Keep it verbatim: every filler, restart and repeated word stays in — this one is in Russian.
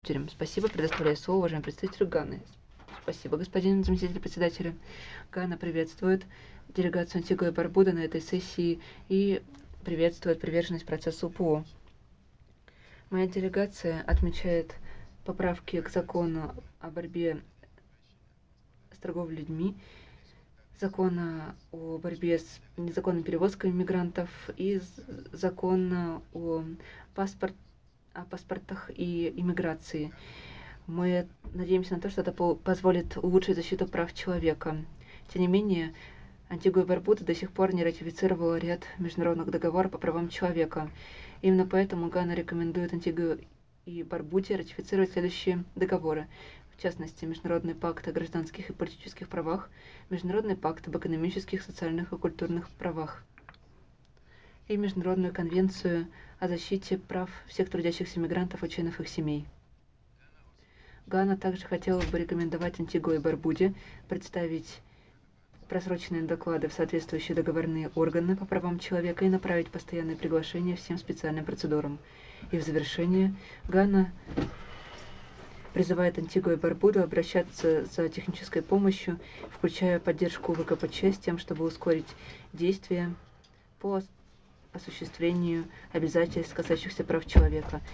Спасибо. Предоставляю слово уважаемому представителю Ганы. Спасибо, господин заместитель председателя. Гана приветствует делегацию Антигуа и Барбуда на этой сессии и приветствует приверженность процессу ПО. Моя делегация отмечает поправки к закону о борьбе с торговлей людьми, закона о борьбе с незаконной перевозкой мигрантов и закона о паспорт о паспортах и иммиграции. Мы надеемся на то, что это позволит улучшить защиту прав человека. Тем не менее, Антигуа и Барбуда до сих пор не ратифицировала ряд международных договоров по правам человека. Именно поэтому Гана рекомендует Антигуа и Барбуде ратифицировать следующие договоры. В частности, Международный пакт о гражданских и политических правах, Международный пакт об экономических, социальных и культурных правах и Международную конвенцию о защите прав всех трудящихся мигрантов и членов их семей. Гана также хотела бы рекомендовать Антигуа и Барбуде представить просроченные доклады в соответствующие договорные органы по правам человека и направить постоянные приглашения всем специальным процедурам. И в завершение Гана призывает Антигуа и Барбуду обращаться за технической помощью, включая поддержку ВКПЧ, с тем, чтобы ускорить действия по осуществлению обязательств, касающихся прав человека.